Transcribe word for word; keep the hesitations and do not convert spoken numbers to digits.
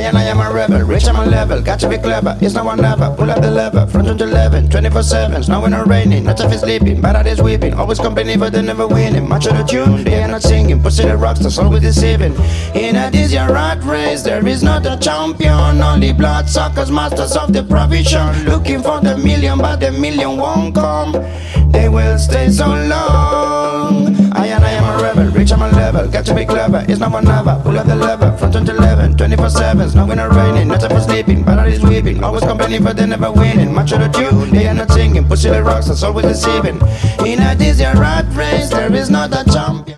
and I am a rebel, rich I'm a level, got to be clever, it's now or never. Pull up the lever, from two to eleven, twenty-four seven, snowing or raining, not if it's sleeping, bad at is weeping, always complaining but they never winning. Much of the tune, they are not singing, pussy the rockstars, always deceiving. In a this your rat race, there is not a champion, only blood suckers, masters of the provision. Looking for the million, but the million won't come, they will stay so long. I and I am a rebel, rich I'm a level, got to be clever, it's now or never. Pull up the lever, from two to eleven, twenty-four seven, snowing or raining, not if it's sleeping, bad at is weeping, always complaining but they never winning. Much of the tune, they are not singing, pussy the rockstars, always deceiving. In a this your rat race, there is not a champion.